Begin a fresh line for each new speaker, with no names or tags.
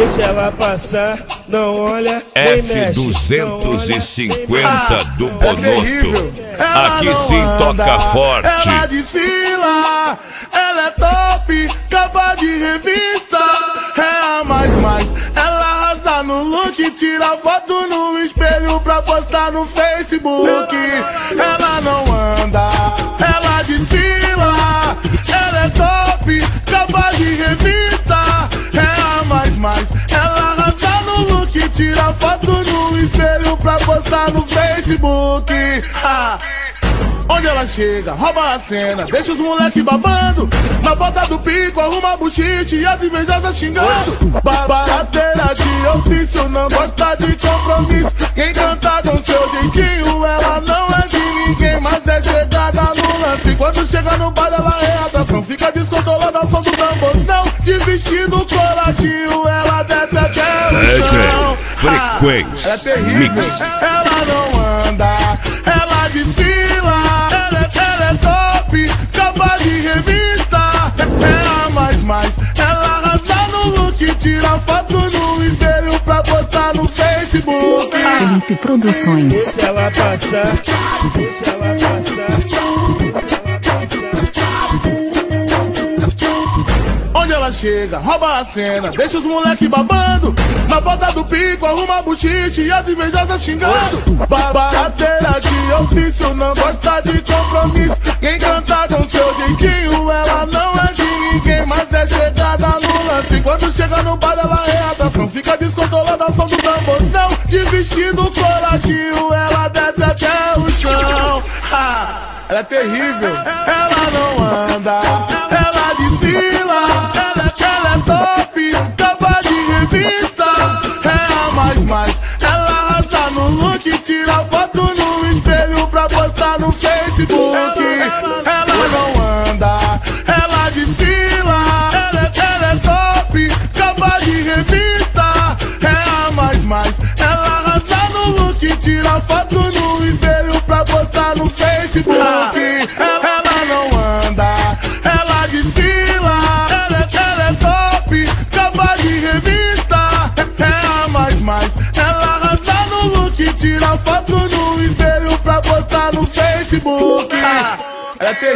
deixa ela passar, não olha, nem mexe.
F250 do Bonoto. Aqui sim toca forte.
Ela desfila, ela é top, capa de revista. É a mais, ela arrasa no look, tira foto no espelho pra postar no Facebook. Ela não anda, ela desfila, ela é top, capa de revista. É a mais, ela arrasa no look, tira foto no espelho pra postar no Facebook. Onde ela chega, rouba a cena, deixa os moleque babando. Na bota do pico, arruma buchiche e as invejosas xingando. Barateira de ofício, não gosta de compromisso. Quem canta com seu jeitinho, ela não é de ninguém, mas é chegada no lance. Quando chega no baile, ela é atração. Fica descontrolada ao som do tamborzão. De vestido coladinho, ela desce até o chão.
Frequência
Ela é terrível,
Mix.
ela não anda, ela desfila. Ela é top, capa de revista. É a mais, ela arrasa no look, tira foto no espelho pra postar no Facebook.
Felipe Produções.
Deixa ela passar, deixa ela passar.
Onde ela chega, rouba a cena, deixa os moleque babando. Na bota do pico, arruma buchiche e as invejosas xingando. Barateira de ofício, não gosta de compromisso. Quem canta com seu jeitinho, ela não é de ninguém, mas é chegada no lance. Quando chega no baile, ela é atração. Fica descontrolada ao som do tamborzão. De vestido coladinho, ela desce até o chão. Ela é terrível, ela não anda, ela desfila. Ela é top, capa de revista. É a mais, ela arrasa no look, tira foto no espelho pra postar no Facebook. Ela não anda, ela desfila. Ela é top, capa de revista. É a mais, ela arrasa no look, tira foto no espelho pra postar no Facebook. Ela não anda, ela desfila. Ela é top, capa de revista. É a mais, ela arrasa no look, tira foto no espelho pra postar no Facebook. Ela é terrível.